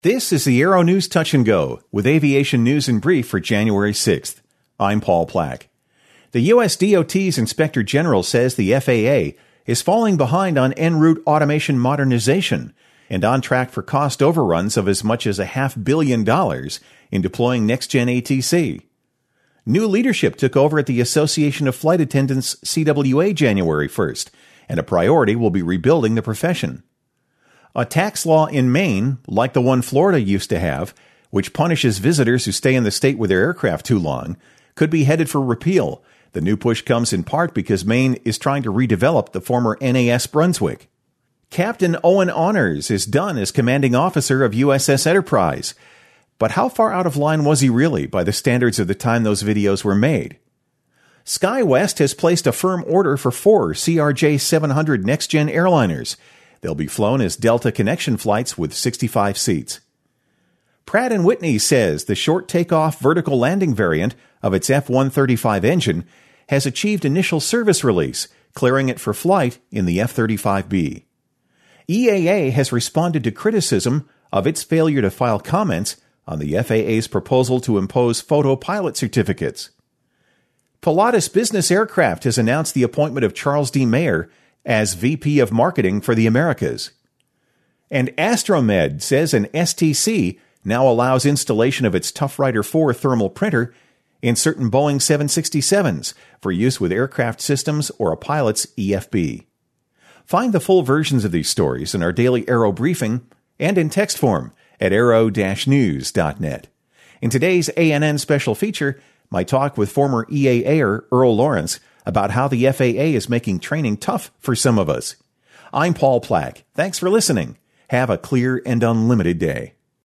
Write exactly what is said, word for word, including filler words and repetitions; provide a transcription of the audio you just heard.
This is the Aero News Touch and Go with aviation news in brief for January sixth. I'm Paul Plack. The U S D O T's Inspector General says the F A A is falling behind on en route automation modernization and on track for cost overruns of as much as a half billion dollars in deploying next-gen A T C. New leadership took over at the Association of Flight Attendants C W A January first, and a priority will be rebuilding the profession. A tax law in Maine, like the one Florida used to have, which punishes visitors who stay in the state with their aircraft too long, could be headed for repeal. The new push comes in part because Maine is trying to redevelop the former N A S Brunswick. Captain Owen Honors is done as commanding officer of U S S Enterprise. But how far out of line was he really by the standards of the time those videos were made? SkyWest has placed a firm order for four C R J seven hundred next-gen airliners. They'll be flown as Delta Connection flights with sixty-five seats. Pratt and Whitney says the short takeoff vertical landing variant of its F one thirty-five engine has achieved initial service release, clearing it for flight in the F thirty-five B. E A A has responded to criticism of its failure to file comments on the F A A's proposal to impose photo pilot certificates. Pilatus Business Aircraft has announced the appointment of Charles D. Mayer as V P of Marketing for the Americas. And Astromed says an S T C now allows installation of its ToughWriter four thermal printer in certain Boeing seven sixty-sevens for use with aircraft systems or a pilot's E F B. Find the full versions of these stories in our daily Aero briefing and in text form at aero dash news dot net. In today's A N N special feature, my talk with former E A A-er Earl Lawrence about how the F A A is making training tough for some of us. I'm Paul Plack. Thanks for listening. Have a clear and unlimited day.